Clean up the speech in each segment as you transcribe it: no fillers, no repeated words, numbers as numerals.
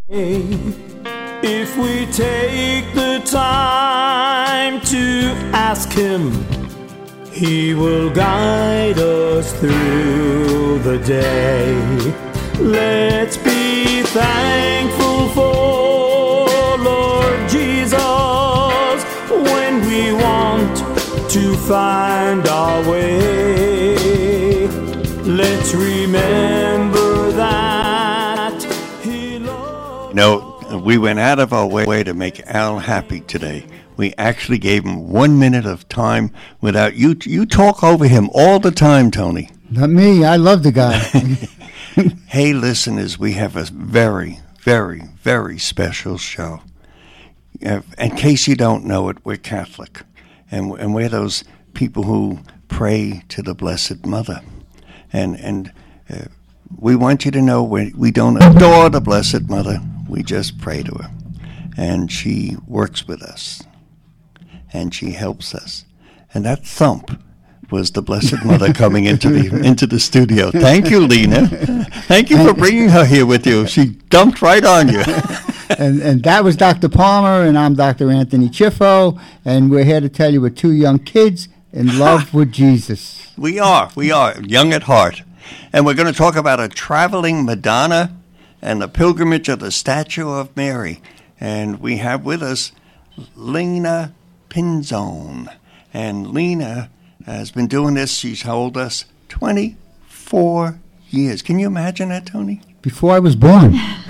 If we take the time to ask Him, He will guide us through the day. Let's be thankful for Lord Jesus when we want to find our way. Let's remember that He loves. We went out of our way to make Al happy today. We actually gave him 1 minute of time without you. You talk over him all the time, Tony. Not me. I love the guy. Hey, listeners, we have a very, very, very special show. In case you don't know it, we're Catholic, and we're those people who pray to the Blessed Mother. And we want you to know we don't adore the Blessed Mother. We just pray to her. And she works with us. And she helps us. And that thump was the Blessed Mother coming into the studio. Thank you, Lena. Thank you for bringing her here with you. She dumped right on you. and that was Dr. Palmer, and I'm Dr. Anthony Chiffo, and we're here to tell you we're two young kids in love with Jesus. We are young at heart. And we're going to talk about a traveling Madonna and the pilgrimage of the statue of Mary. And we have with us Lena Pinzone. And Lena has been doing this, she's told us, 24 years. Can you imagine that, Tony? Before I was born.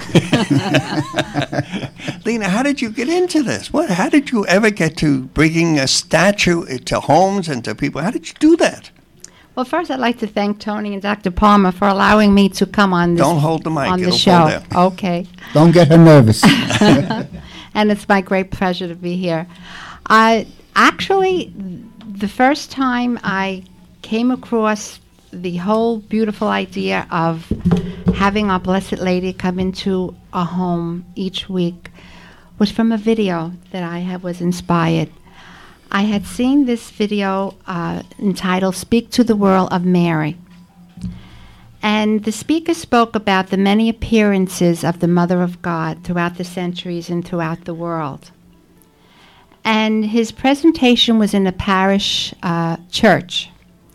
Lena, how did you get into this? How did you ever get to bringing a statue to homes and to people? How did you do that? Well, first, I'd like to thank Tony and Dr. Palmer for allowing me to come on this. Don't hold the mic. On the It'll show. fall down. Okay. Don't get her nervous. And it's my great pleasure to be here. Actually, the first time I came across the whole beautiful idea of having our Blessed Lady come into a home each week was from a video that I was inspired. I had seen this video entitled Speak to the World of Mary. And the speaker spoke about the many appearances of the Mother of God throughout the centuries and throughout the world. And his presentation was in a parish church.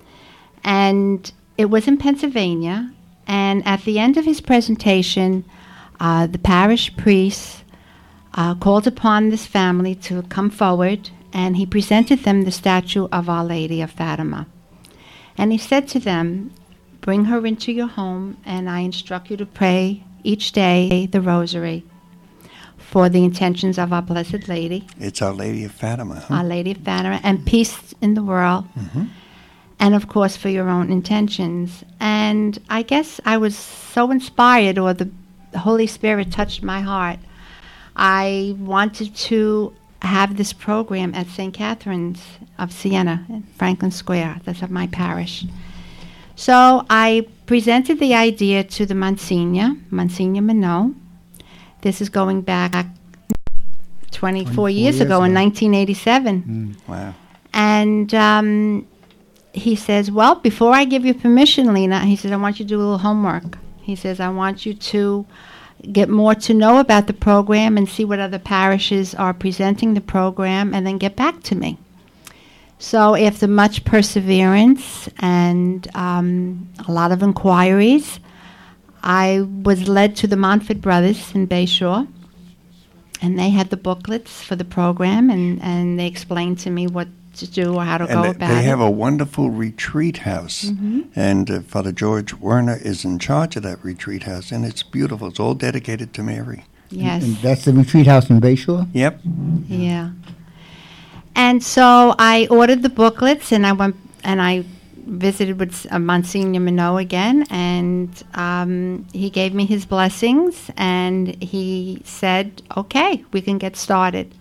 And it was in Pennsylvania. And at the end of his presentation, the parish priest called upon this family to come forward, and he presented them the statue of Our Lady of Fatima. And he said to them, bring her into your home, and I instruct you to pray each day the rosary for the intentions of our Blessed Lady. It's Our Lady of Fatima. Huh? Our Lady of Fatima, and peace in the world. Mm-hmm. And, of course, for your own intentions. And I guess I was so inspired, or the Holy Spirit touched my heart. I wanted to have this program at St. Catherine's of Siena, in Franklin Square. That's of my parish. So I presented the idea to the Monsignor Minot. This is going back 24 years ago in 1987. Wow. And he says, well, before I give you permission, Lena, he says, I want you to do a little homework. He says, I want you to get more to know about the program and see what other parishes are presenting the program, and then get back to me. So after much perseverance and a lot of inquiries, I was led to the Montfort Brothers in Bayshore, and they had the booklets for the program, and they explained to me what to do or how to go about it. They have a wonderful retreat house, and Father George Werner is in charge of that retreat house, and it's beautiful. It's all dedicated to Mary. Yes. And that's the retreat house in Bayshore? Yep. Yeah. And so I ordered the booklets, and I went and I visited with Monsignor Minot again, and he gave me his blessings, and he said, okay, we can get started.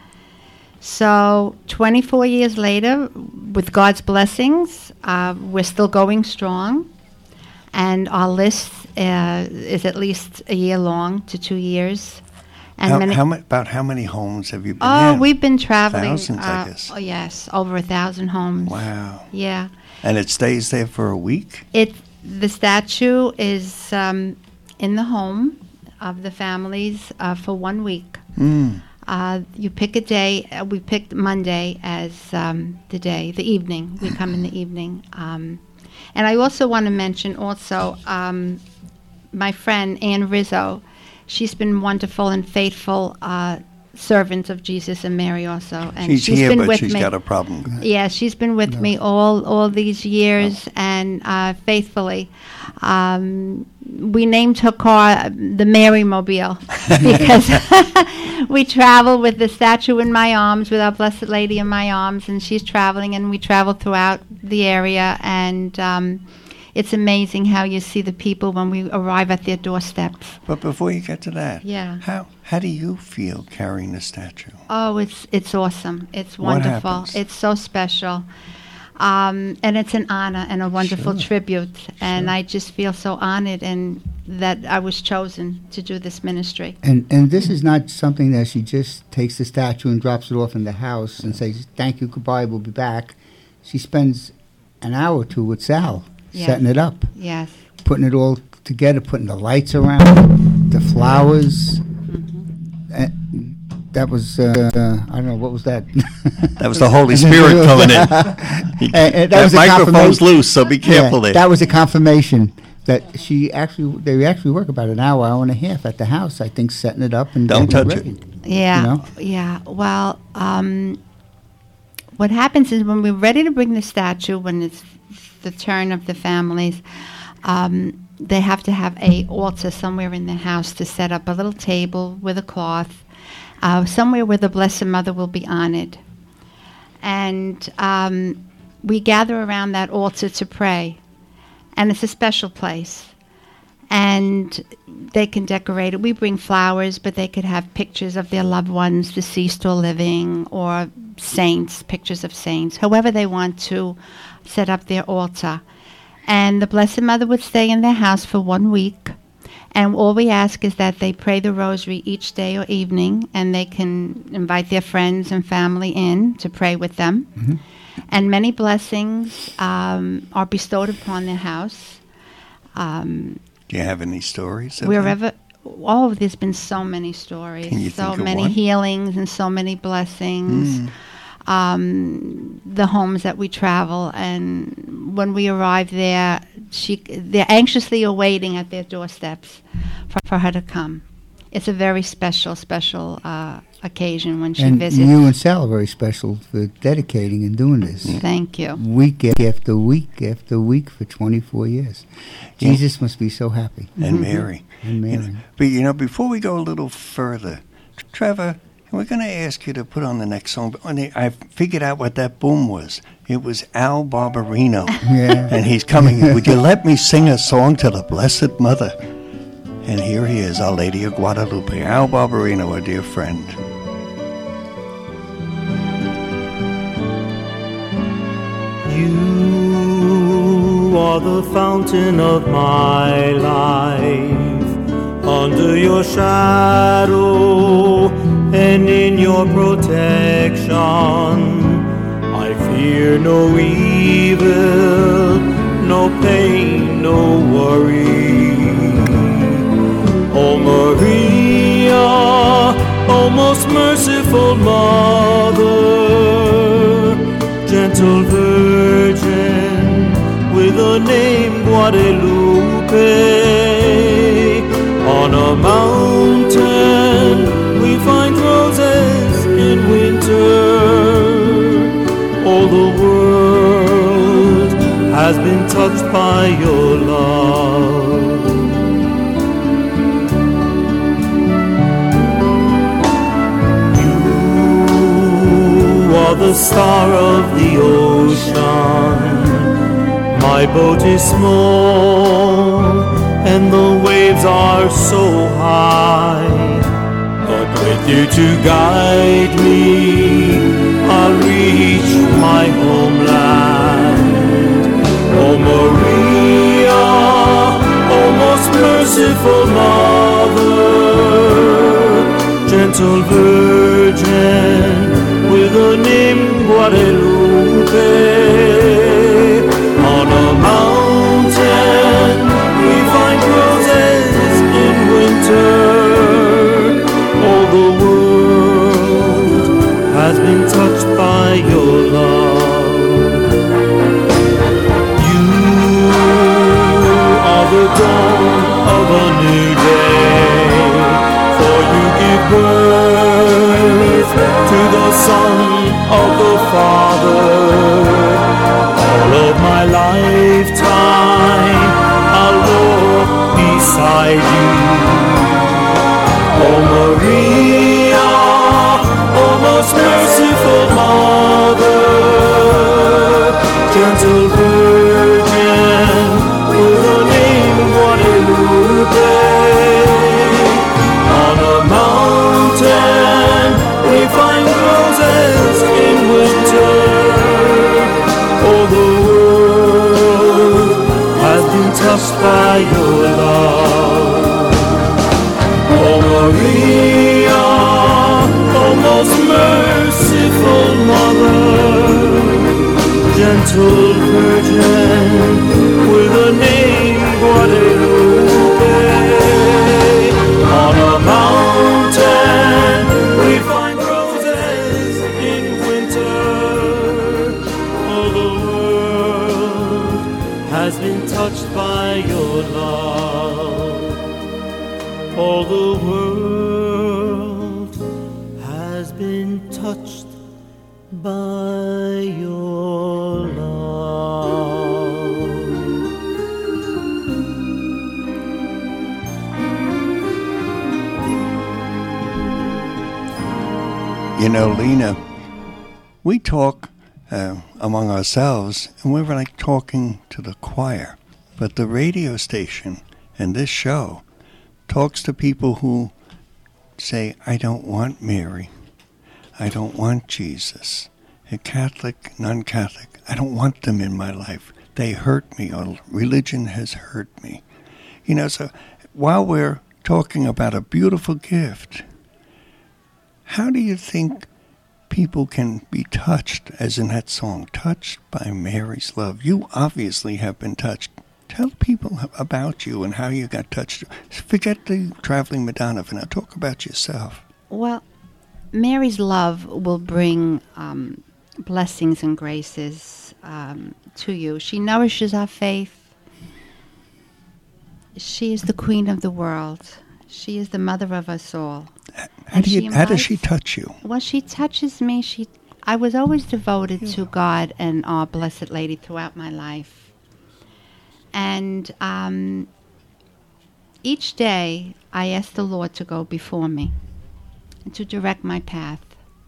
So 24 years later, with God's blessings, we're still going strong, and our list is at least a year long to 2 years. And about how many homes have you been in? Oh, we've been traveling. Thousands, I guess. Oh, yes, over 1,000 homes. Wow. Yeah. And it stays there for a week? The statue is in the home of the families for 1 week. Mm. You pick a day. We picked Monday as the evening. We come in the evening. And I also want to mention my friend Ann Rizzo. She's been wonderful and faithful servant of Jesus and Mary also. And She's here, been but with she's me. got a problem. Yeah, she's been with me all these years and faithfully. We named her car the Mary Mobile because we travel with the statue in my arms, with our Blessed Lady in my arms, and she's traveling, and we travel throughout the area. And it's amazing how you see the people when we arrive at their doorsteps. But before you get to that, Yeah. how do you feel carrying the statue? Oh, it's awesome. It's What wonderful. happens? It's so special. And it's an honor and a wonderful Sure. tribute. And I just feel so honored and that I was chosen to do this ministry. And this is not something that she just takes the statue and drops it off in the house and says, thank you, goodbye, we'll be back. She spends an hour or two with Sal Yes. setting it up, Yes. putting it all together, putting the lights around, the flowers. That was, I don't know, what was that? That was the Holy Spirit coming in. That That was a microphone's confirmation. loose, so be careful there. That was a confirmation that they actually work about an hour and a half at the house, I think, setting it up and Don't getting touch ready. Yeah. You know? Yeah. Well, what happens is when we're ready to bring the statue, when it's the turn of the families, they have to have a altar somewhere in the house to set up a little table with a cloth, somewhere where the Blessed Mother will be honored. And we gather around that altar to pray. And it's a special place. And they can decorate it. We bring flowers, but they could have pictures of their loved ones, deceased or living, or saints, pictures of saints, however they want to set up their altar. And the Blessed Mother would stay in their house for 1 week. And all we ask is that they pray the rosary each day or evening, and they can invite their friends and family in to pray with them. Mm-hmm. And many blessings are bestowed upon their house. Do you have any stories? of Wherever, there's been so many stories, Can you so think of many one? healings and so many blessings. The homes that we travel, and when we arrive there, they're anxiously awaiting at their doorsteps for her to come. It's a very special occasion when she And visits. you and Sal are very special for dedicating and doing this. Thank you. Week after week after week for 24 years. Yeah. Jesus must be so happy. And Mary. And Mary. But before we go a little further, Trevor, we're going to ask you to put on the next song. I figured out what that boom was. It was Al Barberino. Yeah. And he's coming. Would you let me sing a song to the Blessed Mother? And here he is, Our Lady of Guadalupe. Al Barberino, a dear friend. You are the fountain of my life. Under your shadow and in your protection, I fear no evil, no pain, no worry. Oh Maria, oh most merciful Mother, gentle Virgin with a name Guadalupe. On a mountain we find roses in winter. All the world has been touched by your love. You are the star of the ocean. My boat is small and the waves are so high, but with you to guide me, I'll reach my homeland. Oh Maria, oh most merciful Mother, gentle Virgin with a name Guadalupe. On a mountain we find roses in winter. give birth to the Son of the Father. All of my lifetime I'll walk beside you. Oh Maria, oh most merciful Mother, gentle Virgin, with a name Guadalupe. On a mountain we find roses in winter. Oh, the world has been touched by your love. Oh Maria, oh most merciful Mother, gentle Virgin, with a name Guadalupe. On a mountain we find roses in winter. Oh, the world has been touched by your love. All the world has been touched by your love. You know, Lena, we talk among ourselves, and we're like talking to the choir. But the radio station and this show talks to people who say, I don't want Mary. I don't want Jesus. A Catholic, non-Catholic, I don't want them in my life. They hurt me, or religion has hurt me. You know, so while we're talking about a beautiful gift, how do you think people can be touched, as in that song, touched by Mary's love? You obviously have been touched. Tell people about you and how you got touched. Forget the traveling Madonna for now. Talk about yourself. Well, Mary's love will bring blessings and graces to you. She nourishes our faith. She is the queen of the world. She is the mother of us all. How does she touch you? Well, she touches me. I was always devoted to God and our Blessed Lady throughout my life. And each day I ask the Lord to go before me and to direct my path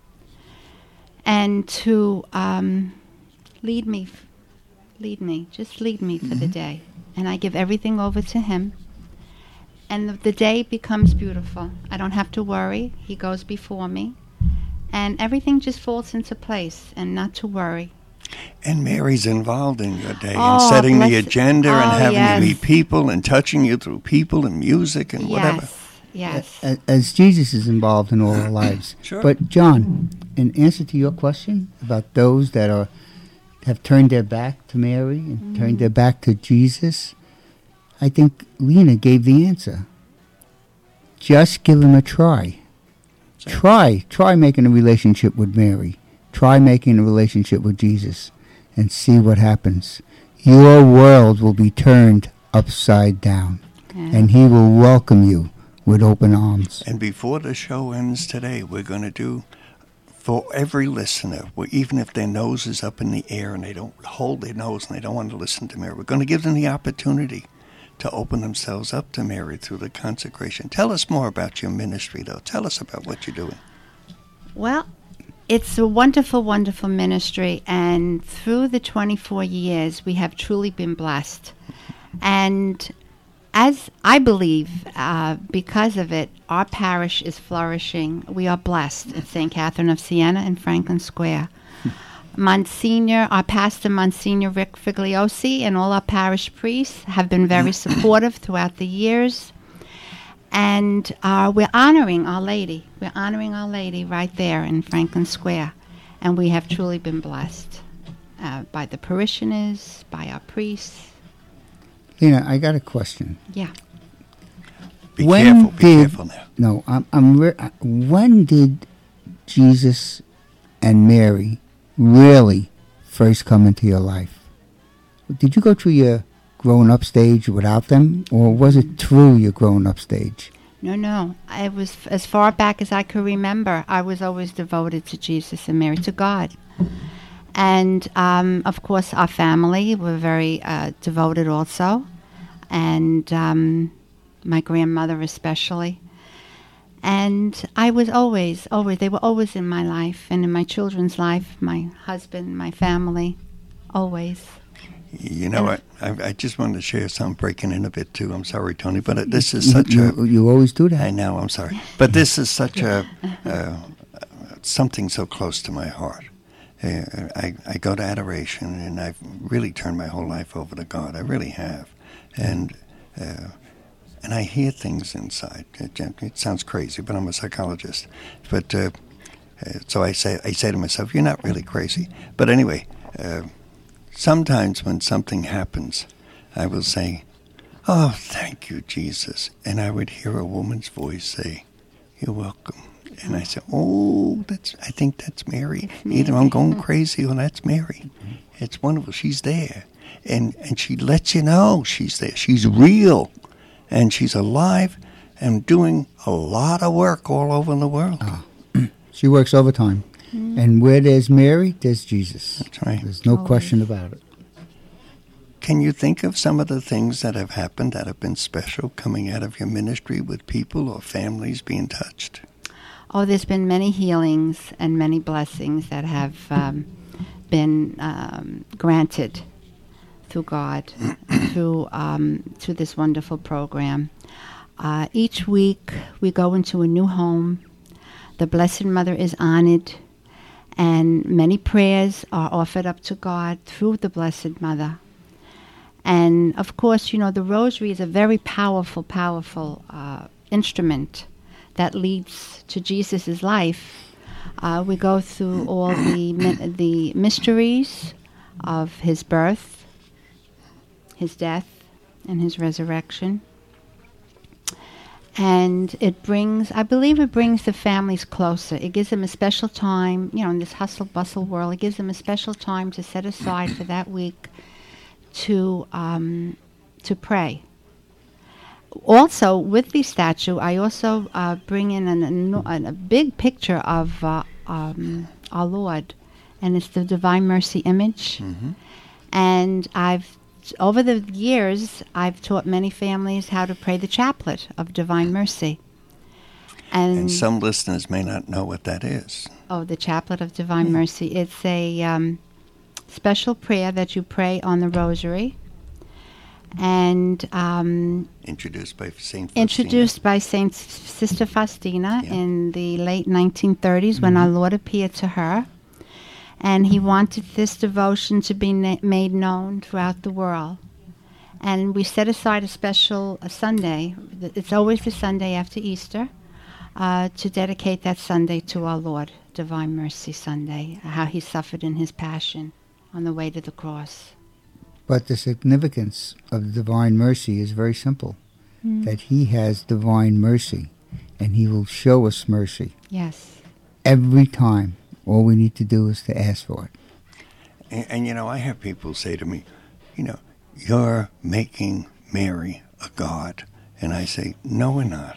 and to lead me, just lead me for the day. And I give everything over to Him. And the day becomes beautiful. I don't have to worry. He goes before me. And everything just falls into place, and not to worry. And Mary's involved in your day and setting the agenda and having you meet people and touching you through people and music and whatever. Yes. As Jesus is involved in all our lives. Sure. But John, in answer to your question about those that have turned their back to Mary and turned their back to Jesus, I think Lena gave the answer. Just give them a try. Try making a relationship with Mary. Try making a relationship with Jesus and see what happens. Your world will be turned upside down, and He will welcome you with open arms. And before the show ends today, we're going to do, for every listener, even if their nose is up in the air and they don't hold their nose and they don't want to listen to Mary, we're going to give them the opportunity to open themselves up to Mary through the consecration. Tell us more about your ministry, though. Tell us about what you're doing. Well, it's a wonderful, wonderful ministry, and through the 24 years, we have truly been blessed. And as I believe, because of it, our parish is flourishing. We are blessed at St. Catherine of Siena in Franklin Square. Monsignor, our pastor, Monsignor Rick Figliosi, and all our parish priests have been very supportive throughout the years. And we're honoring Our Lady. We're honoring Our Lady right there in Franklin Square. And we have truly been blessed by the parishioners, by our priests. Lena, I got a question. Yeah. Be careful now. No, when did Jesus and Mary really first come into your life? Did you go through your grown-up stage without them, or was it through your grown-up stage? No. I was, as far back as I could remember, I was always devoted to Jesus and Mary, to God. And, of course, our family were very devoted also. And my grandmother especially. And I was always, they were always in my life and in my children's life, my husband, my family, always. You know what? I just wanted to share something, breaking in a bit too. I'm sorry, Tony, but this is such a... You always do that. I know, I'm sorry. But this is such a... something so close to my heart. I go to adoration, and I've really turned my whole life over to God. I really have. And I hear things inside. It sounds crazy, but I'm a psychologist. But so I say to myself, you're not really crazy. But anyway... sometimes when something happens, I will say, "Oh, thank you, Jesus." And I would hear a woman's voice say, "You're welcome." And I say, "Oh, I think that's Mary. Either I'm going crazy or that's Mary." It's wonderful. She's there. And she lets you know she's there. She's real. And she's alive and doing a lot of work all over the world. She works overtime. And where there's Mary, there's Jesus. That's right. There's no question about it. Can you think of some of the things that have happened that have been special coming out of your ministry with people or families being touched? Oh, there's been many healings and many blessings that have been granted through God, through this wonderful program. Each week we go into a new home. The Blessed Mother is honored. And many prayers are offered up to God through the Blessed Mother. And, of course, the rosary is a very powerful, powerful instrument that leads to Jesus' life. We go through all the mysteries of his birth, his death, and his resurrection. And I believe it brings the families closer. It gives them a special time, in this hustle-bustle world, it gives them a special time to set aside for that week to pray. Also, with the statue, I also bring in a big picture of our Lord, and it's the Divine Mercy image. Mm-hmm. And over the years, I've taught many families how to pray the chaplet of Divine Mercy. And some listeners may not know what that is. Oh, the chaplet of Divine Mercy. It's a special prayer that you pray on the rosary. And introduced by Saint Faustina. Introduced by Sister Faustina in the late 1930s when our Lord appeared to her. And he wanted this devotion to be made known throughout the world. And we set aside a Sunday, it's always the Sunday after Easter, to dedicate that Sunday to our Lord, Divine Mercy Sunday, how he suffered in his passion on the way to the cross. But the significance of Divine Mercy is very simple, that he has divine mercy, and he will show us mercy. Yes. Every time. All we need to do is to ask for it. And I have people say to me, you're making Mary a god. And I say, no, we're not.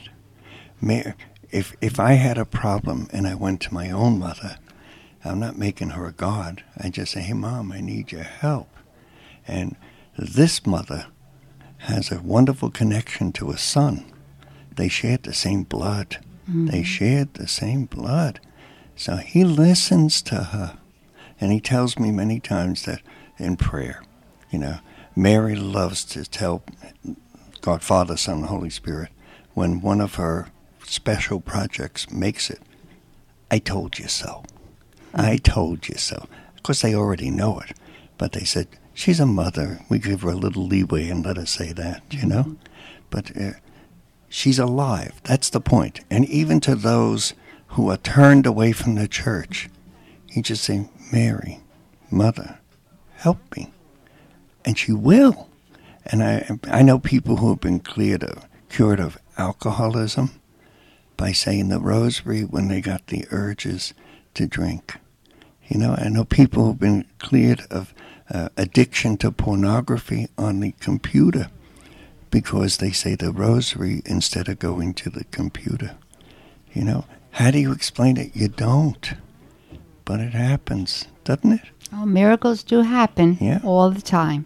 If I had a problem and I went to my own mother, I'm not making her a god. I just say, hey, Mom, I need your help. And this mother has a wonderful connection to a son. They shared the same blood. Mm-hmm. They shared the same blood. So he listens to her. And he tells me many times that in prayer, Mary loves to tell God, Father, Son, and Holy Spirit, when one of her special projects makes it, I told you so. I told you so. Of course, they already know it. But they said, she's a mother. We give her a little leeway and let her say that, Mm-hmm. But she's alive. That's the point. And even to those who are turned away from the church, you just say, Mary, Mother, help me. And she will. And I know people who have been cured of alcoholism by saying the rosary when they got the urges to drink. I know people who have been cleared of addiction to pornography on the computer because they say the rosary instead of going to the computer. You know, how do you explain it? You don't. But it happens, doesn't it? Oh, miracles do happen Yeah. all the time.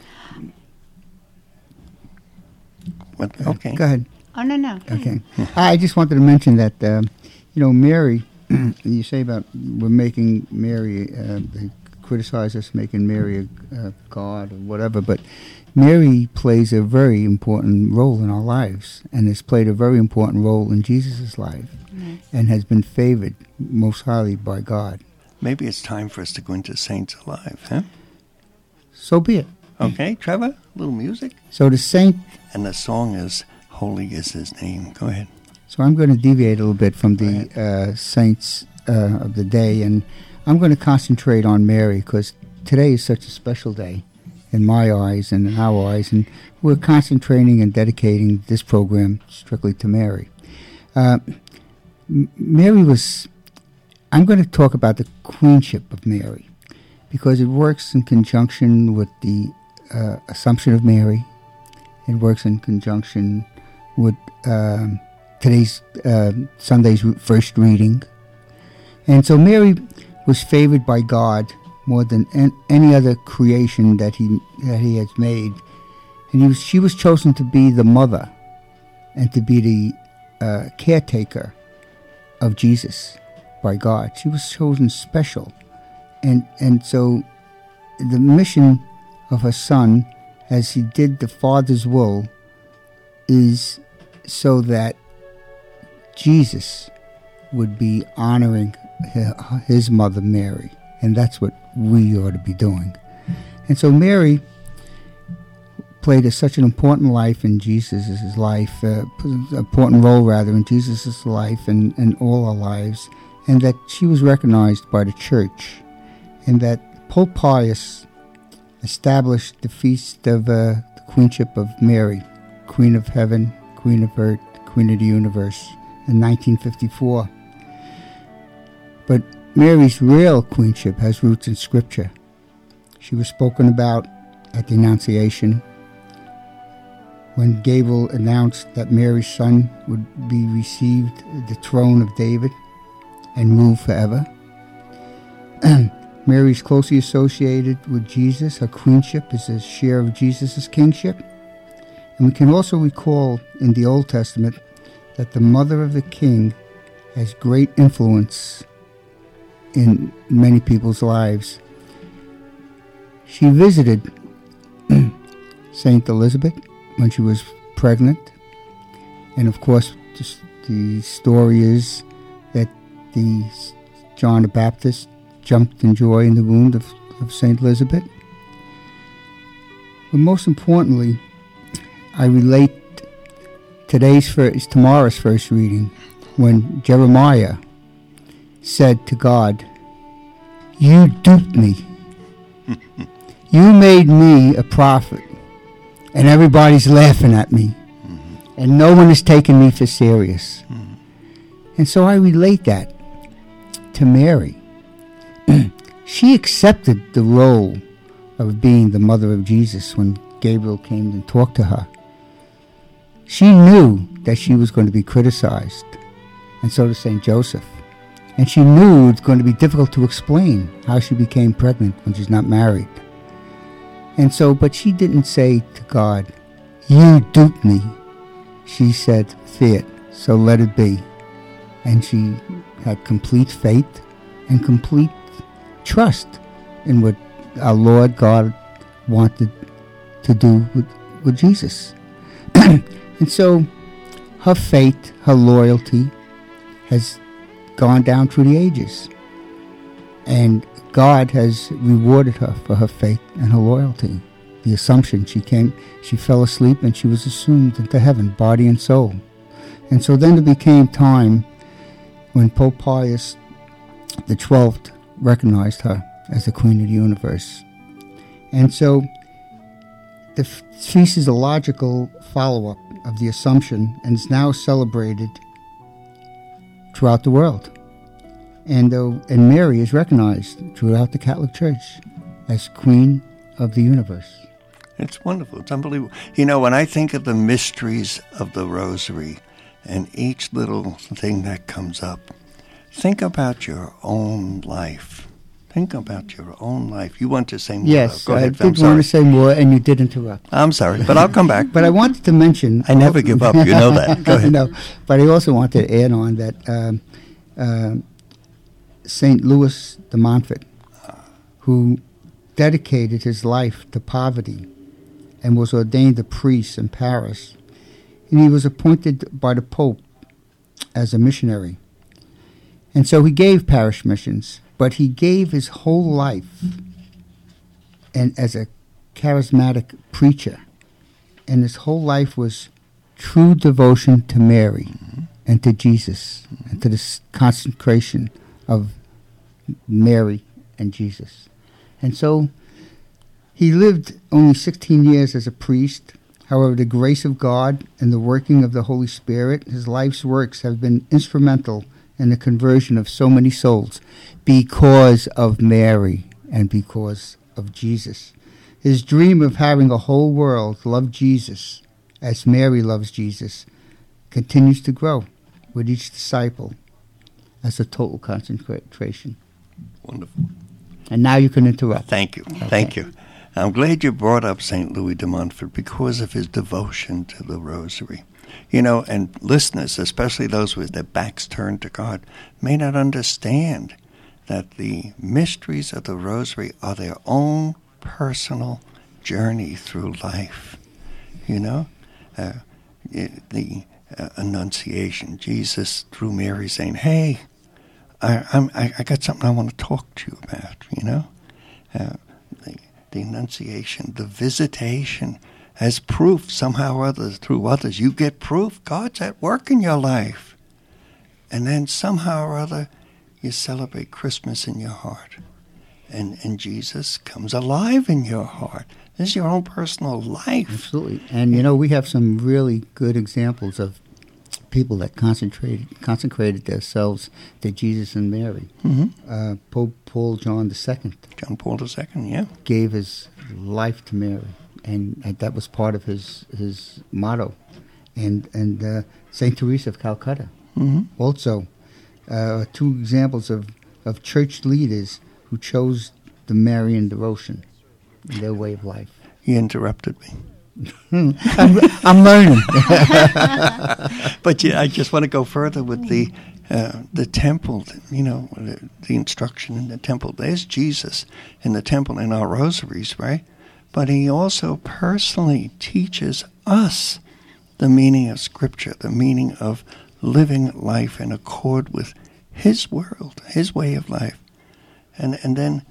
Okay. Go ahead. Oh, no. Okay. I just wanted to mention that, Mary, you say about we're making Mary, they criticize us making Mary a god or whatever, but Mary plays a very important role in our lives and has played a very important role in Jesus' life and has been favored most highly by God. Maybe it's time for us to go into Saints Alive, huh? So be it. Okay, Trevor, a little music. So the saint, And the song is Holy is His Name. Go ahead. so I'm going to deviate a little bit from the saints of the day, and I'm going to concentrate on Mary because today is such a special day in my eyes and in our eyes, and we're concentrating and dedicating this program strictly to Mary. Mary was, I'm going to talk about the queenship of Mary because it works in conjunction with the Assumption of Mary. It works in conjunction with today's Sunday's first reading. And so Mary was favored by God more than any other creation that he has made. And she was chosen to be the mother and to be the caretaker of Jesus by God. She was chosen special. And so the mission of her son, as he did the Father's will, is so that Jesus would be honoring his mother Mary. And that's what we ought to be doing. And so Mary played such an important life in Jesus' life, important role rather in Jesus' life and all our lives, and that she was recognized by the church, and that Pope Pius established the feast of the Queenship of Mary, Queen of Heaven, Queen of Earth, Queen of the Universe, in 1954. But Mary's real queenship has roots in Scripture. She was spoken about at the Annunciation, when Gabriel announced that Mary's son would be received the throne of David and rule forever. Mary is closely associated with Jesus. Her queenship is a share of Jesus' kingship. And we can also recall in the Old Testament that the mother of the king has great influence in many people's lives. She visited Saint Elizabeth when she was pregnant. And of course, the story is that John the Baptist jumped in joy in the womb of Saint Elizabeth. But most importantly, I relate tomorrow's first reading, when Jeremiah said to God, "You duped me. You made me a prophet, and everybody's laughing at me, and no one is taking me for serious." And so I relate that to Mary. She accepted the role of being the mother of Jesus when Gabriel came and talked to her. She knew that she was going to be criticized, and so did St. Joseph. And she knew it was going to be difficult to explain how she became pregnant when she's not married. And so, but she didn't say to God, "You duped me." She said, "Be it, so let it be." And she had complete faith and complete trust in what our Lord God wanted to do with Jesus. And so her faith, her loyalty has gone down through the ages. And God has rewarded her for her faith and her loyalty. The Assumption, she fell asleep and she was assumed into heaven, body and soul. And so then it became time when Pope Pius XII recognized her as the Queen of the Universe. And so the feast is a logical follow-up of the Assumption and is now celebrated throughout the world. And Mary is recognized throughout the Catholic Church as Queen of the Universe. It's wonderful. It's unbelievable. You know, when I think of the mysteries of the Rosary and each little thing that comes up, think about your own life. Think about your own life. You want to say more? Yes, Go I ahead. did want to say more, and you did interrupt. I'm sorry, but I'll come back. But I wanted to mention... I never give up. You know that. Go ahead. No, but I also wanted to add on that St. Louis de Montfort, who dedicated his life to poverty and was ordained a priest in Paris, and he was appointed by the Pope as a missionary. And so he gave parish missions, but he gave his whole life and as a charismatic preacher. And his whole life was true devotion to Mary and to Jesus and to this consecration of Mary and Jesus. And so he lived only 16 years as a priest. However, the grace of God and the working of the Holy Spirit, his life's works have been instrumental in the conversion of so many souls because of Mary and because of Jesus. His dream of having a whole world love Jesus as Mary loves Jesus continues to grow with each disciple as a total concentration. Wonderful. And now you can interrupt. Thank you. Okay. Thank you. I'm glad you brought up St. Louis de Montfort because of his devotion to the Rosary. You know, and listeners, especially those with their backs turned to God, may not understand that the mysteries of the Rosary are their own personal journey through life. You know, the Annunciation, Jesus through Mary saying, "Hey, I got something I want to talk to you about." You know, the Annunciation, the visitation as proof somehow or other through others. You get proof God's at work in your life, and then somehow or other you celebrate Christmas in your heart, and Jesus comes alive in your heart. This is your own personal life. Absolutely. And, you know, we have some really good examples of people that consecrated themselves to Jesus and Mary. Mm-hmm. Pope Paul John II. John Paul II, yeah. Gave his life to Mary, and that was part of his motto. And St. Teresa of Calcutta. Mm-hmm. Also, two examples of church leaders who chose the Marian devotion in their way of life. You interrupted me. I'm learning. But yeah, I just want to go further with the temple, you know, the instruction in the temple. There's Jesus in the temple in our rosaries, right? But he also personally teaches us the meaning of Scripture, the meaning of living life in accord with his world, his way of life. And then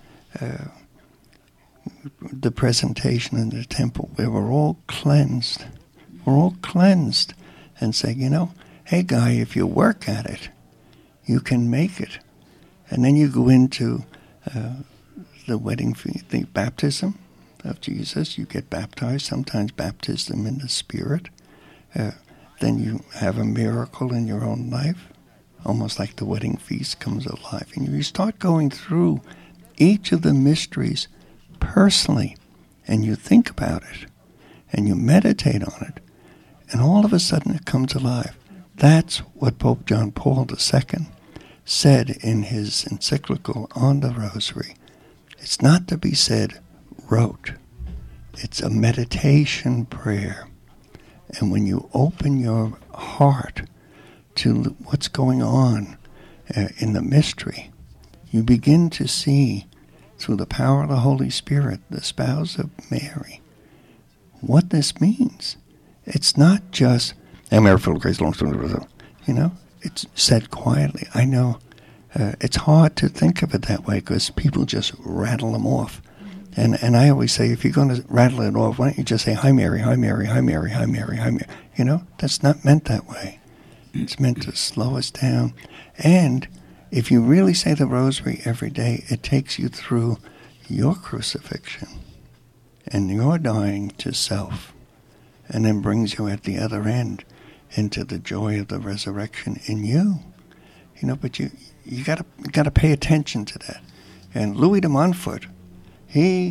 the presentation in the temple where we're all cleansed. We're all cleansed and say, you know, hey, guy, if you work at it, you can make it. And then you go into the wedding feast, the baptism of Jesus. You get baptized, sometimes baptism in the Spirit. Then you have a miracle in your own life, almost like the wedding feast comes alive. And you start going through each of the mysteries personally, and you think about it, and you meditate on it, and all of a sudden it comes alive. That's what Pope John Paul II said in his encyclical on the Rosary. It's not to be said rote. It's a meditation prayer. And when you open your heart to what's going on in the mystery, you begin to see through the power of the Holy Spirit, the spouse of Mary, what this means. It's not just, I'm Mary full of grace, you know, it's said quietly. I know it's hard to think of it that way because people just rattle them off. And I always say, if you're going to rattle it off, why don't you just say, hi, Mary, hi, Mary, hi, Mary, hi, Mary, hi, Mary. You know, that's not meant that way. It's meant to slow us down. And if you really say the Rosary every day, it takes you through your crucifixion and your dying to self, and then brings you at the other end into the joy of the resurrection in you. You know, but you gotta pay attention to that. And Louis de Montfort, he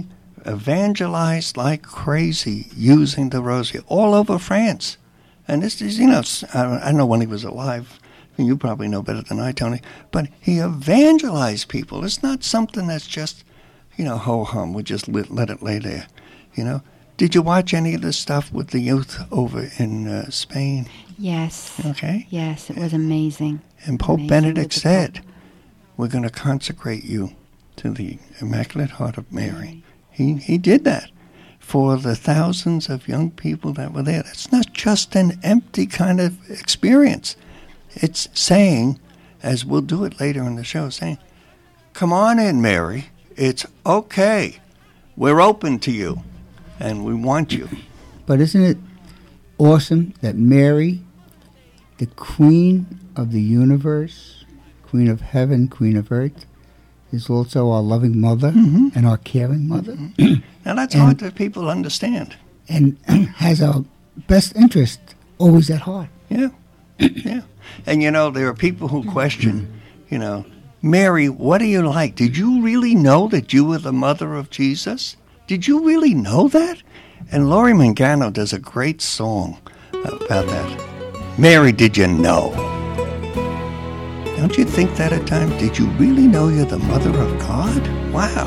evangelized like crazy using the rosary all over France. And this is, I know when he was alive, and you probably know better than I, Tony, but he evangelized people. It's not something that's just, ho-hum, we just let it lay there, Did you watch any of this stuff with the youth over in Spain? Yes. Okay. Yes, it was amazing. And Pope Amazing Benedict with the said, Pope. we're going to consecrate you to the Immaculate Heart of Mary. He did that for the thousands of young people that were there. It's not just an empty kind of experience. It's saying, as we'll do it later in the show, saying, come on in, Mary. It's okay. We're open to you, and we want you. But isn't it awesome that Mary, the Queen of the universe, Queen of heaven, Queen of earth, is also our loving mother and our caring mother? Now, that's hard for people to understand. And has our best interest always at heart. Yeah, yeah. And, there are people who question, Mary, what are you like? Did you really know that you were the mother of Jesus? Did you really know that? And Laurie Mangano does a great song about that. Mary, did you know? Don't you think that at times? Did you really know you're the mother of God? Wow.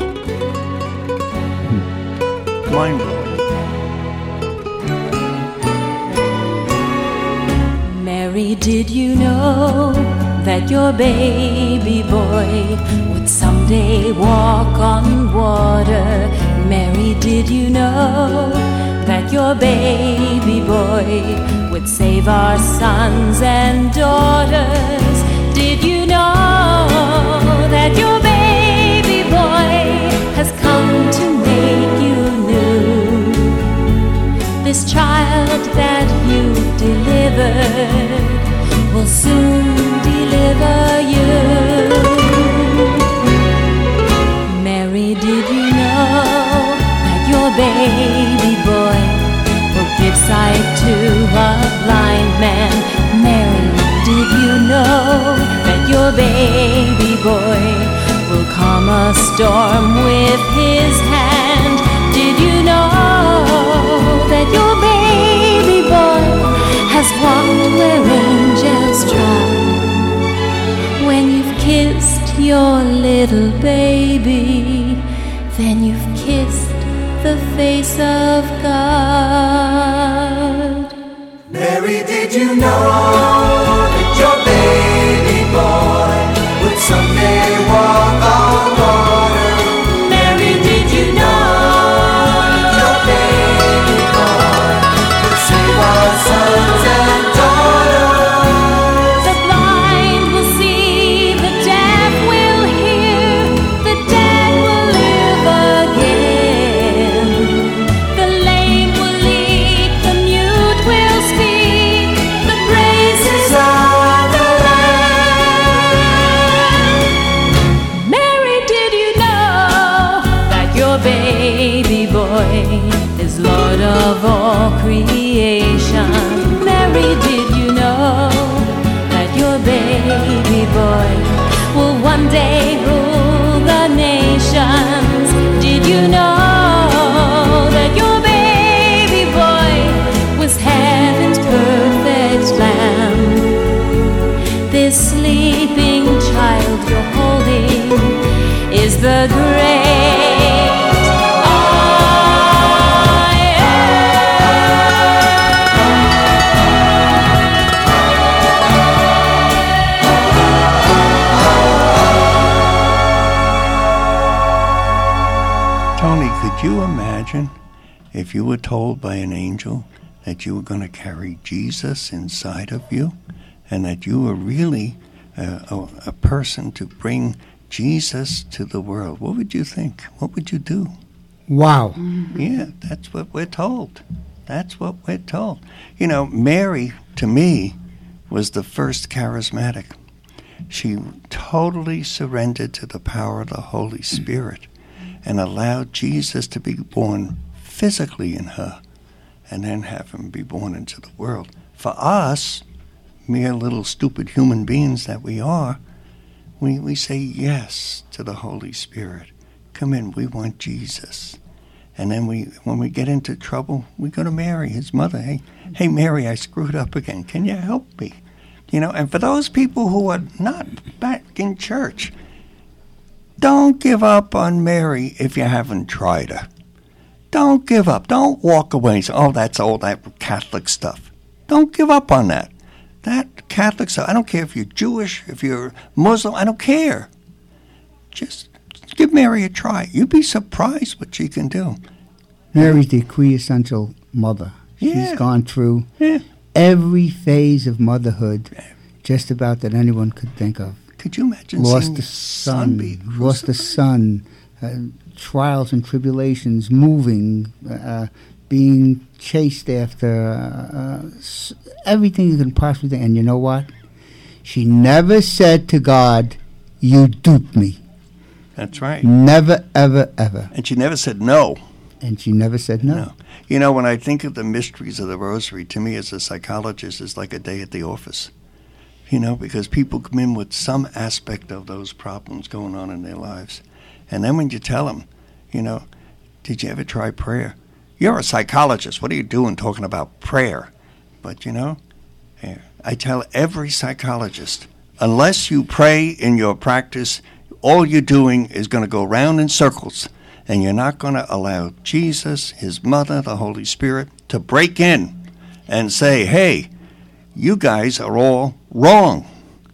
Mind-blowing. Mary, did you know that your baby boy would someday walk on water? Mary, did you know that your baby boy would save our sons and daughters? Did you know that your baby boy has come to make you new? This child that you delivered will soon deliver you. Mary, did you know that your baby boy will give sight to a blind man? Mary, did you know that your baby boy will calm a storm with his hand? Did you know that your baby boy has walked where angels trod? When you've kissed your little baby, then you've kissed the face of God. Mary, did you know that your baby boy would someday walk on water? Mary, did you know that your baby boy would save our sons and daughters? The blind will see, the deaf will hear, the dead will live again. The lame will leap, the mute will speak, the praises of the Lamb. Mary, did you know that your baby boy is Lord of all creation? Mary, did you know that your baby boy will one day rule the nations? Did you know that your baby boy was heaven's perfect lamb? This sleeping child you're holding is the great I Tony, could you imagine if you were told by an angel that you were going to carry Jesus inside of you and that you were really a person to bring Jesus to the world? What would you think? What would you do? Wow. Yeah, that's what we're told. That's what we're told. Mary, to me, was the first charismatic. She totally surrendered to the power of the Holy Spirit and allowed Jesus to be born physically in her and then have him be born into the world. For us, mere little stupid human beings that we are, we say yes to the Holy Spirit. Come in, we want Jesus. And then when we get into trouble, we go to Mary, his mother. Hey, Mary, I screwed up again. Can you help me? And for those people who are not back in church, don't give up on Mary if you haven't tried her. Don't give up. Don't walk away and say, oh, that's all that Catholic stuff. Don't give up on that. That Catholic stuff, I don't care if you're Jewish, if you're Muslim, I don't care. Just give Mary a try. You'd be surprised what she can do. Mary's the quintessential mother. Yeah. She's gone through Yeah. every phase of motherhood just about that anyone could think of. Could you imagine Lost seeing the your son be son, lost the son, trials and tribulations, moving, being chased after, everything you can possibly think. And you know what? She never said to God, you duped me. That's right. Never, ever, ever. And she never said no. And she never said no. No. When I think of the mysteries of the Rosary, to me as a psychologist, it's like a day at the office. Because people come in with some aspect of those problems going on in their lives. And then when you tell them, did you ever try prayer? You're a psychologist. What are you doing talking about prayer? But, I tell every psychologist, unless you pray in your practice, all you're doing is going to go round in circles. And you're not going to allow Jesus, his mother, the Holy Spirit, to break in and say, hey, you guys are all wrong.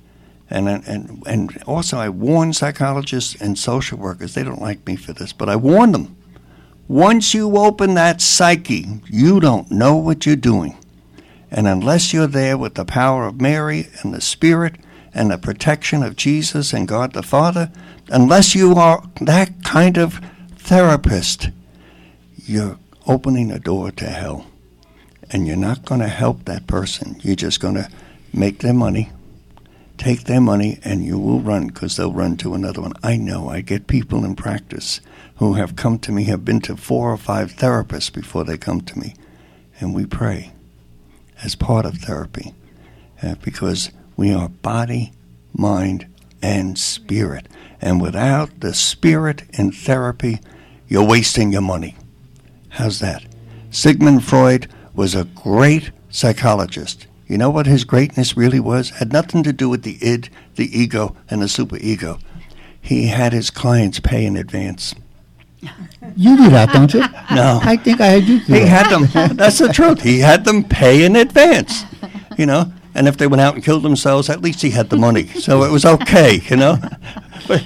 And also I warn psychologists and social workers, they don't like me for this, but I warn them. Once you open that psyche, you don't know what you're doing. And unless you're there with the power of Mary and the Spirit and the protection of Jesus and God the Father, unless you are that kind of therapist, you're opening a door to hell. And you're not going to help that person. You're just going to make their money, take their money, and you will run because they'll run to another one. I know. I get people in practice who have come to me, have been to 4 or 5 therapists before they come to me. And we pray as part of therapy because we are body, mind, and spirit. And without the spirit in therapy, you're wasting your money. How's that? Sigmund Freud was a great psychologist. You know what his greatness really was? Had nothing to do with the id, the ego, and the superego. He had his clients pay in advance. You do that, don't you? No. I think I heard you do He that. had them, that's the truth. He had them pay in advance, And if they went out and killed themselves, at least he had the money. So it was okay, But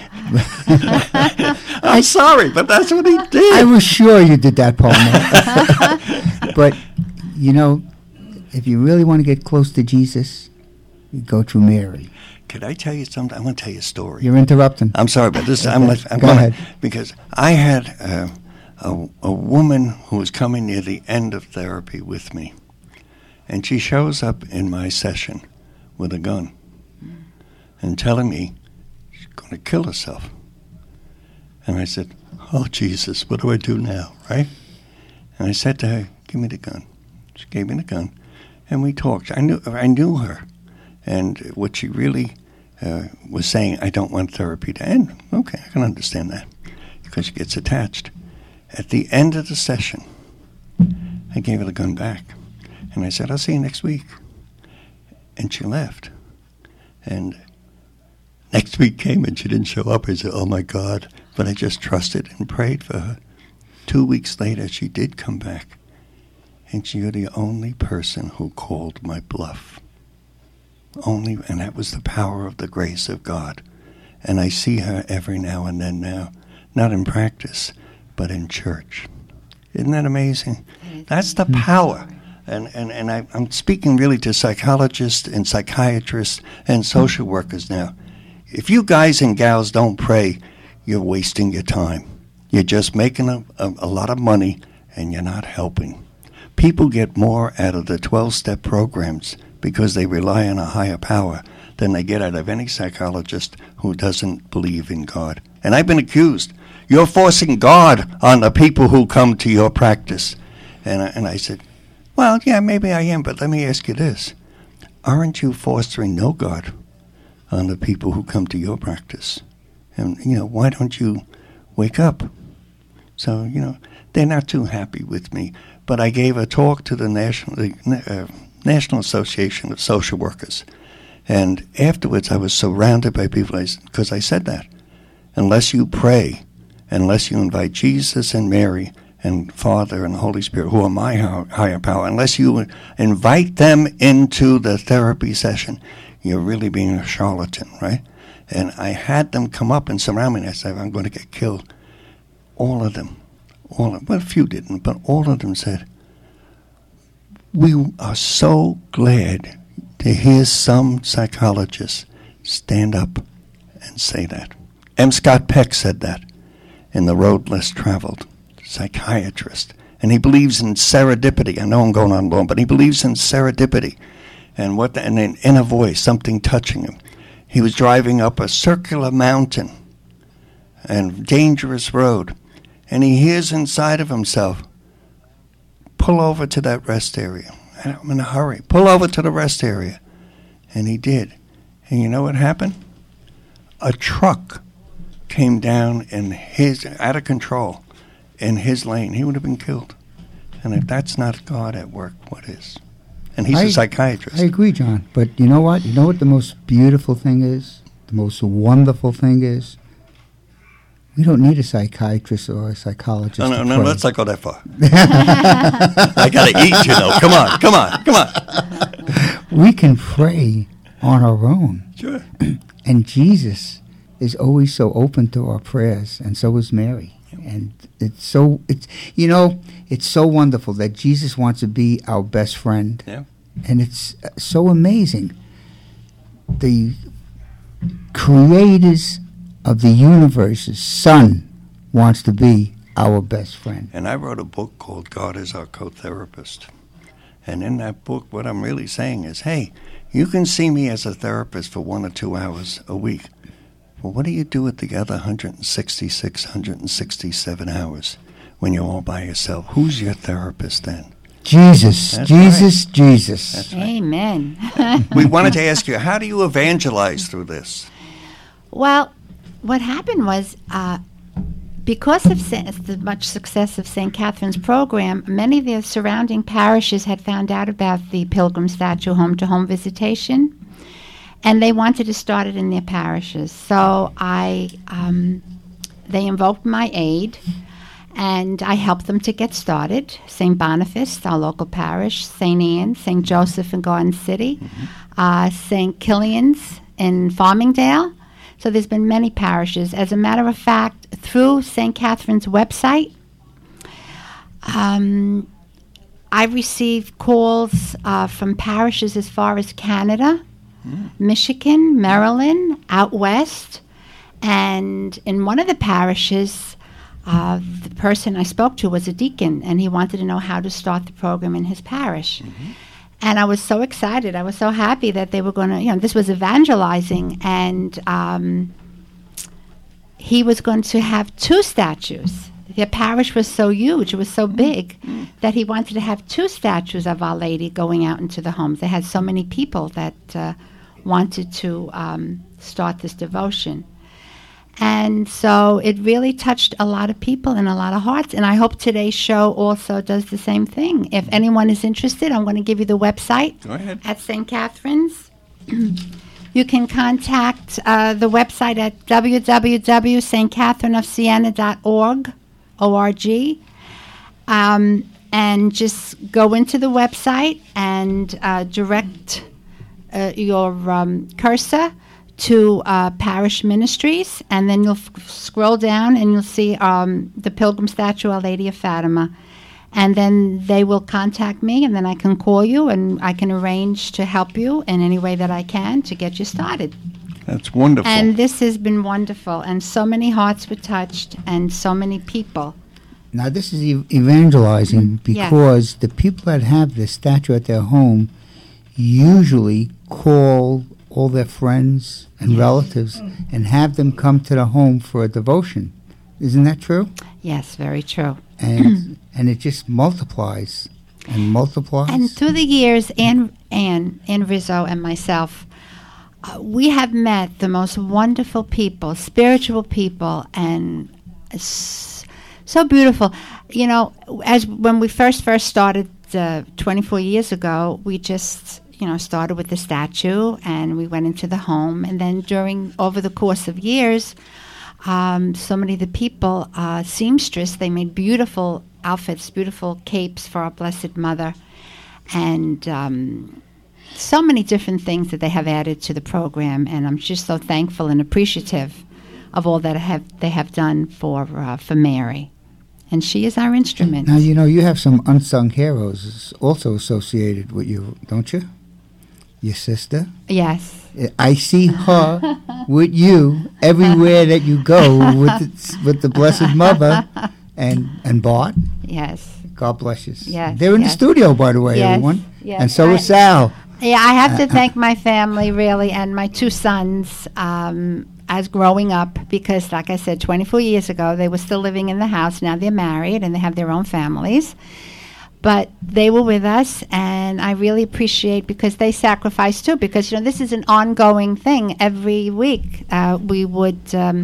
I'm sorry, but that's what he did. I was sure you did that, Paul. But, if you really want to get close to Jesus, you go through Mary. Could I tell you something? I want to tell you a story. You're interrupting. I'm sorry, but this I'm Go ahead. Because I had a woman who was coming near the end of therapy with me, and she shows up in my session with a gun and telling me she's going to kill herself. And I said, oh, Jesus, what do I do now, right? And I said to her, give me the gun. She gave me the gun, and we talked. I knew her. And what she really was saying, I don't want therapy to end. Okay, I can understand that because she gets attached. At the end of the session, I gave her the gun back. And I said, I'll see you next week. And she left. And next week came and she didn't show up. I said, oh, my God. But I just trusted and prayed for her. 2 weeks later, she did come back. And you're the only person who called my bluff. And that was the power of the grace of God. And I see her every now and then now, not in practice, but in church. Isn't that amazing? That's the power. And I'm speaking really to psychologists and psychiatrists and social workers now. If you guys and gals don't pray, you're wasting your time. You're just making a lot of money, and you're not helping. People get more out of the 12-step programs because they rely on a higher power than they get out of any psychologist who doesn't believe in God. And I've been accused. You're forcing God on the people who come to your practice. And I said, well, yeah, maybe I am, but let me ask you this. Aren't you fostering no God on the people who come to your practice? And, why don't you wake up? So, they're not too happy with me. But I gave a talk to the National Association of Social Workers. And afterwards, I was surrounded by people because I said that. Unless you pray, unless you invite Jesus and Mary and Father and the Holy Spirit, who are my higher power, unless you invite them into the therapy session, you're really being a charlatan, right? And I had them come up and surround me, and I said, I'm going to get killed. All of them, well, a few didn't, but all of them said, we are so glad to hear some psychologists stand up and say that. M. Scott Peck said that in The Road Less Traveled, psychiatrist. And he believes in serendipity. I know I'm going on long, but he believes in serendipity. And and an inner voice, something touching him. He was driving up a circular mountain and dangerous road, and he hears inside of himself, pull over to that rest area. I'm in a hurry. Pull over to the rest area. And he did. And you know what happened? A truck came down out of control, in his lane. He would have been killed. And if that's not God at work, what is? And he's a psychiatrist. I agree, John. But you know what? You know what the most beautiful thing is? The most wonderful thing is? We don't need a psychiatrist or a psychologist. No, let's not go that far. I got to eat, Come on. We can pray on our own. Sure. And Jesus is always so open to our prayers, and so is Mary. And it's so wonderful that Jesus wants to be our best friend. Yeah. And it's so amazing. The creators of the universe's Son wants to be our best friend. And I wrote a book called God is Our Co-Therapist. And in that book, what I'm really saying is, hey, you can see me as a therapist for 1 or 2 hours a week. Well, what do you do with the other 166, 167 hours when you're all by yourself? Who's your therapist then? Jesus. That's Jesus, right. Jesus. That's right. Amen. We wanted to ask you, how do you evangelize through this? Well, what happened was, because of the much success of St. Catherine's program, many of the surrounding parishes had found out about the Pilgrim Statue home-to-home visitation, and they wanted to start it in their parishes. So they invoked my aid, and I helped them to get started. St. Boniface, our local parish, St. Anne, St. Joseph in Garden City, St. Killian's in Farmingdale. So there's been many parishes. As a matter of fact, through St. Catherine's website, I received calls from parishes as far as Canada, Michigan, Maryland, out west. And in one of the parishes, the person I spoke to was a deacon, and he wanted to know how to start the program in his parish. And I was so excited. I was so happy that they were going to, this was evangelizing, and he was going to have 2 statues. Their parish was so huge, it was so big, that he wanted to have 2 statues of Our Lady going out into the homes. They had so many people that wanted to start this devotion. And so it really touched a lot of people and a lot of hearts. And I hope today's show also does the same thing. If anyone is interested, I'm going to give you the website. Go ahead. At St. Catherine's. You can contact the website at www.stcatherineofsiena.org, O-R-G. And just go into the website and direct your cursor to Parish Ministries, and then you'll scroll down and you'll see the Pilgrim Statue, Our Lady of Fatima. And then they will contact me, and then I can call you, and I can arrange to help you in any way that I can to get you started. That's wonderful. And this has been wonderful, and so many hearts were touched, and so many people. Now, this is evangelizing because the people that have this statue at their home usually call all their friends and relatives and have them come to the home for a devotion. Isn't that true? Yes, very true. And it just multiplies and multiplies. And through the years, Ann Rizzo and myself, we have met the most wonderful people, spiritual people, and So beautiful. You know, as when we first started 24 years ago, we just, started with the statue and we went into the home. And then over the course of years, so many of the people, seamstress, they made beautiful outfits, beautiful capes for our Blessed Mother. And so many different things that they have added to the program. And I'm just so thankful and appreciative of all that they have done for Mary. And she is our instrument. Now, you have some unsung heroes also associated with you, don't you? Your sister? Yes. I see her with you everywhere that you go with the Blessed Mother and Bart. Yes. God bless you. Yes. They're in the studio, by the way, yes. everyone. Yes. And so is Sal. Yeah, I have to thank my family, really, and my two sons as growing up, because, like I said, 24 years ago, they were still living in the house. Now they're married, and they have their own families. But they were with us, and I really appreciate, because they sacrificed, too, because, this is an ongoing thing. Every week we would,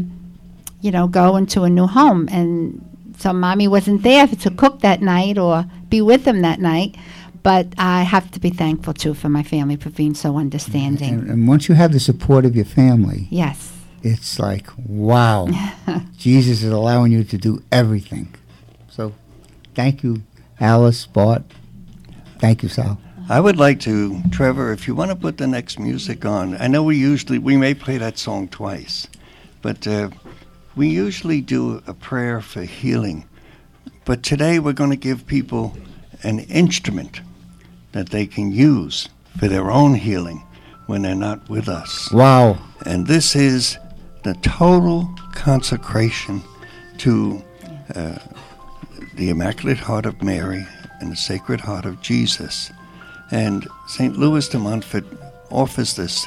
go into a new home, and so Mommy wasn't there to cook that night or be with them that night. But I have to be thankful, too, for my family for being so understanding. And once you have the support of your family, yes, it's like, wow, Jesus is allowing you to do everything. So thank you, Alice, Bart. Thank you, Sal. I would like to, Trevor, if you want to put the next music on. I know we may play that song twice, but we usually do a prayer for healing. But today we're going to give people an instrument that they can use for their own healing when they're not with us. Wow. And this is the total consecration to the Immaculate Heart of Mary and the Sacred Heart of Jesus. And St. Louis de Montfort offers this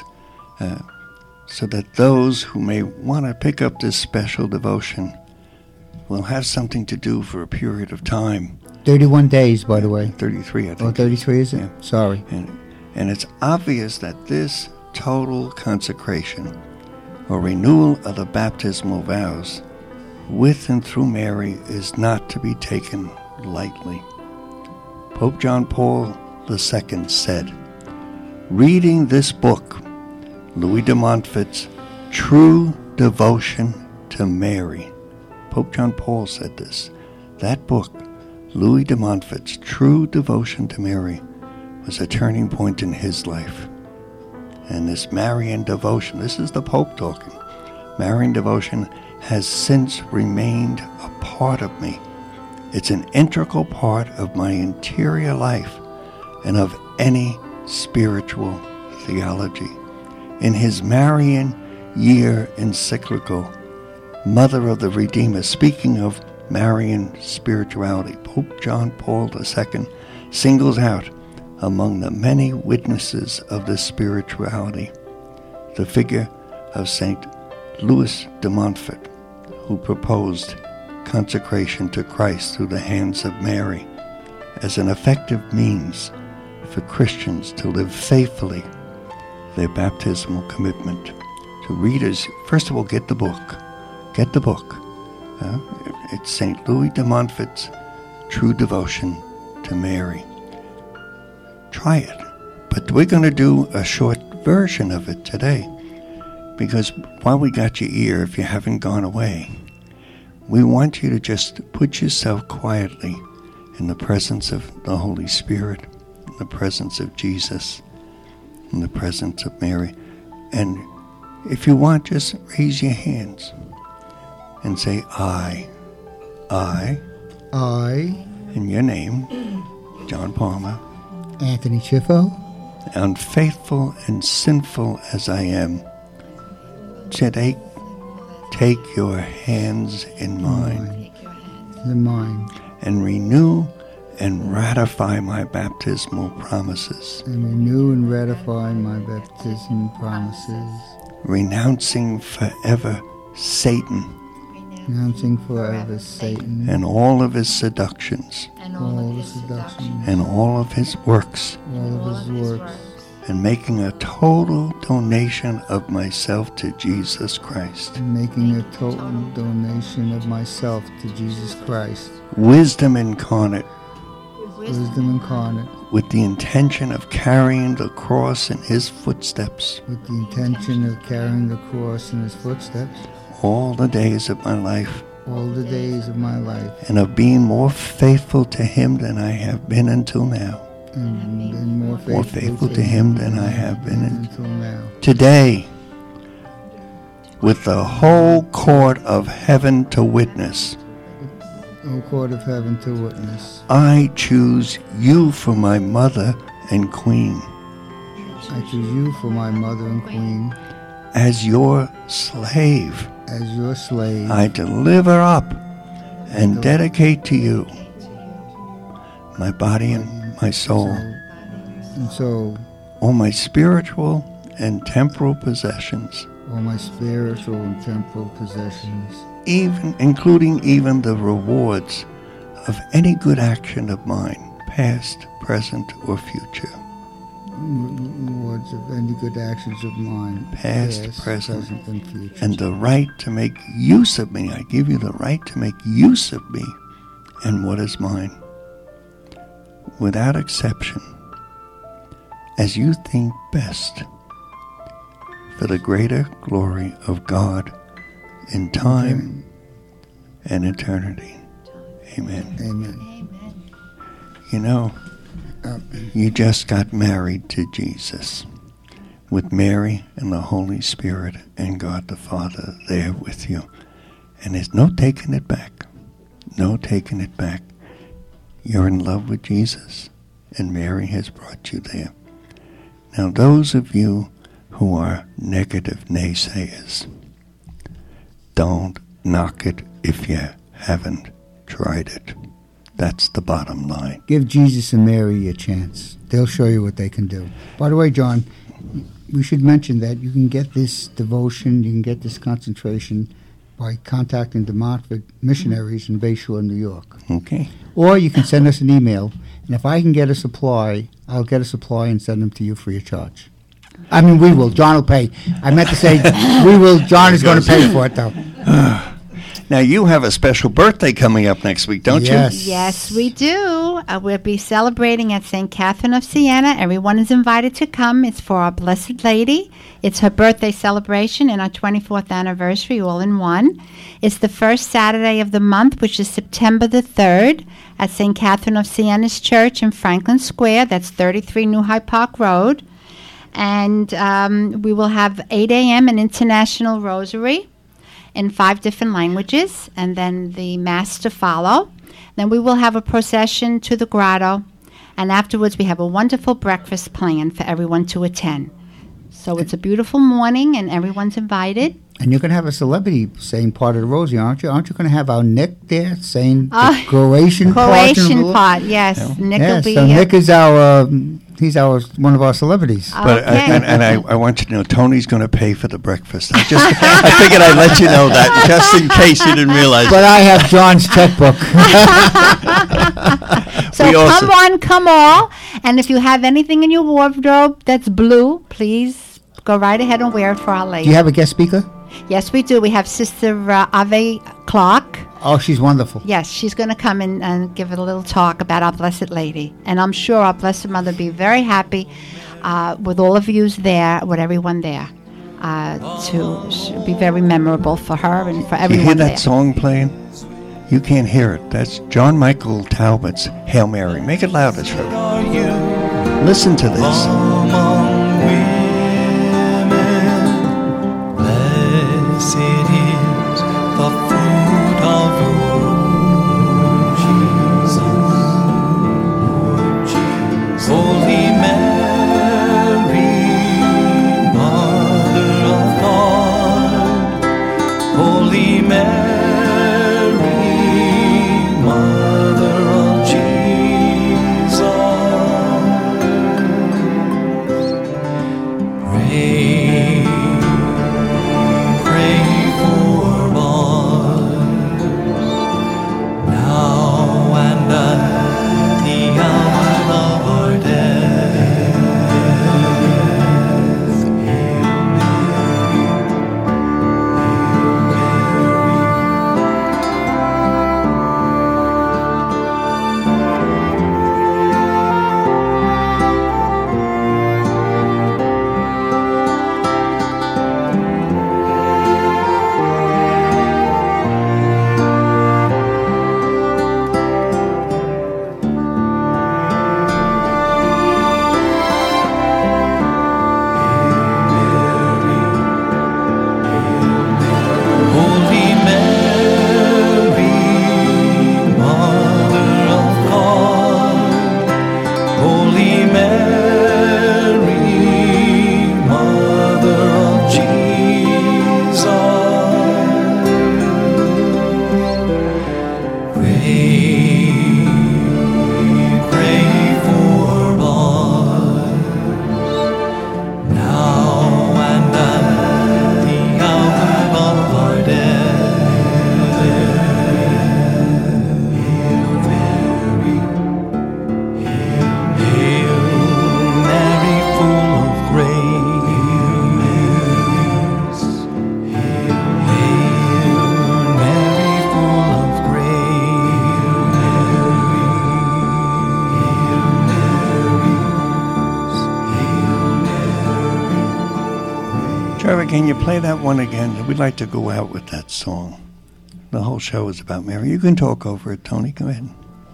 so that those who may want to pick up this special devotion will have something to do for a period of time. 31 days, by the way. 33, I think. Oh, 33, is it? Yeah. Sorry. And it's obvious that this total consecration or renewal of the baptismal vows with and through Mary is not to be taken lightly. Pope John Paul II said, reading this book, Louis de Montfort's True Devotion to Mary. Pope John Paul said this. That book, Louis de Montfort's True Devotion to Mary, was a turning point in his life. And this Marian devotion, this is the Pope talking, Marian devotion has since remained a part of me. It's an integral part of my interior life and of any spiritual theology. In his Marian Year encyclical, Mother of the Redeemer, speaking of Marian spirituality, Pope John Paul II singles out among the many witnesses of this spirituality the figure of St. Louis de Montfort, who proposed consecration to Christ through the hands of Mary as an effective means for Christians to live faithfully their baptismal commitment. To readers, first of all, get the book. Get the book. It's St. Louis de Montfort's True Devotion to Mary. Try it. But we're going to do a short version of it today, because while we got your ear, if you haven't gone away, we want you to just put yourself quietly in the presence of the Holy Spirit, in the presence of Jesus, in the presence of Mary. And if you want, just raise your hands and say, I, in your name, John Palmer, Anthony Chiffo, unfaithful and sinful as I am, today take your hands in mine and renew and ratify my baptismal promises. And renew and ratify my baptismal promises. Renouncing forever Satan. Renouncing forever Satan. And all of his seductions. All his seductions. And all of his works. All of his works. and making a total donation of myself to Jesus Christ. Making a total donation of myself to Jesus Christ. Wisdom incarnate, Wisdom incarnate. with the intention of carrying the cross in his footsteps With the intention of carrying the cross in his footsteps. all the days of my life, All the days of my life. and of being more faithful to him than I have been until now. And more faithful to him than I have been until now. Today, with the whole court of heaven to witness, O court of heaven to witness. I choose you for my mother and queen, I choose you for my mother and queen. as your slave. As your slave. I deliver up and dedicate to you my body and my soul, And so, all my spiritual and temporal possessions, all my spiritual and temporal possessions, even including even the rewards of any good action of mine, past, present, or future. rewards of any good actions of mine, Past, present, and future. and the right to make use of me. I give you the right to make use of me and what is mine, without exception, as you think best, for the greater glory of God in time and eternity. Amen. Amen. You know, you just got married to Jesus, with Mary and the Holy Spirit and God the Father there with you. And there's no taking it back. No taking it back. You're in love with Jesus, and Mary has brought you there. Now, those of you who are negative naysayers, don't knock it if you haven't tried it. That's the bottom line. Give Jesus and Mary a chance. They'll show you what they can do. By the way, John, we should mention that you can get this devotion, you can get this concentration by contacting the Montfort Missionaries in Bayshore, New York. Okay? Or you can send us an email, and if I can get a supply, I'll get a supply and send them to you free of charge. I mean, we will. John will pay. I meant to say we will. John is going to pay for it, though. Now, you have a special birthday coming up next week, don't Yes. Yes, we do. We'll be celebrating at St. Catherine of Siena. Everyone is invited to come. It's for our Blessed Lady. It's her birthday celebration and our 24th anniversary all in one. It's the first Saturday of the month, which is September the 3rd, at St. Catherine of Siena's Church in Franklin Square. That's 33 New Hyde Park Road. And we will have 8 a.m. an International Rosary in 5 different languages, and then the Mass to follow. Then we will have a procession to the grotto, and afterwards we have a wonderful breakfast planned for everyone to attend. So it's a beautiful morning, and everyone's invited. And you're going to have a celebrity saying part of the rosary, aren't you? Aren't you going to have our Nick there saying the Croatian part? Croatian part, yes. Nick will Yes, be so Nick is our, he's one of our celebrities. But Okay. I want you to know Tony's going to pay for the breakfast. I figured I'd let you know that just in case you didn't realize. But I have John's checkbook. So We also- come on, come all. And if you have anything in your wardrobe that's blue, please go right ahead and wear it for Our Do Lady. you have a guest speaker? Yes, we do. We have Sister Ave Clark. Oh, she's wonderful. Yes, she's going to come in and give a little talk about Our Blessed Lady. And I'm sure Our Blessed Mother will be very happy with all of you there, with everyone there. To be very memorable for her and for You everyone hear there. that song playing? You can't hear it. That's John Michael Talbot's Hail Mary. Make it louder, sir. Are you Listen to this. among women? Blessed is the fruit of your Jesus. Holy Mary, Mother of God. Holy Mary, Mother of Jesus. can you play that one again? We'd like to go out with that song. The whole show is about Mary. You can talk over it, Tony. Go ahead.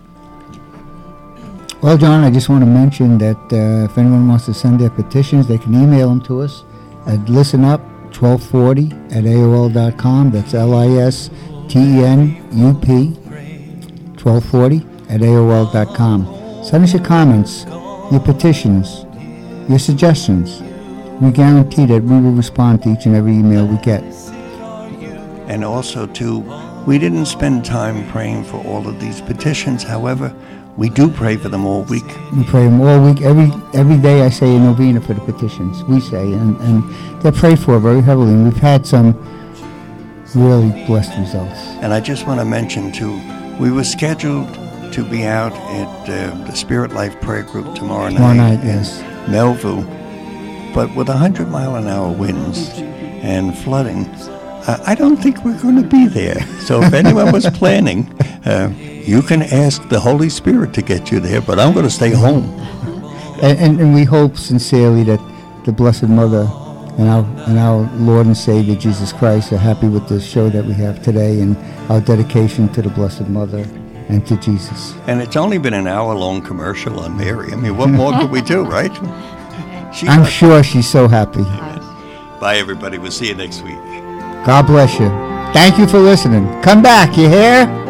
Well, John, I just want to mention that if anyone wants to send their petitions, they can email them to us at listenup1240@aol.com. That's LISTENUP 1240@aol.com. Send us your comments, your petitions, your suggestions. We guarantee that we will respond to each and every email we get. And also, too, we didn't spend time praying for all of these petitions. However, we do pray for them all week. We pray them all week. Every day I say a novena for the petitions, we say, and they're prayed for very heavily. And we've had some really blessed results. And I just want to mention, too, we were scheduled to be out at the Spirit Life Prayer Group tomorrow night Yes. in Melville. But with 100-mile-an-hour winds and flooding, I don't think we're going to be there. So if anyone was planning, you can ask the Holy Spirit to get you there, but I'm going to stay home. And we hope sincerely that the Blessed Mother and our Lord and Savior Jesus Christ are happy with the show that we have today and our dedication to the Blessed Mother and to Jesus. And it's only been an hour-long commercial on Mary. I mean, what more could we do, right? I'm sure she's so happy. Bye, everybody. We'll see you next week. God bless you. Thank you for listening. Come back, you hear?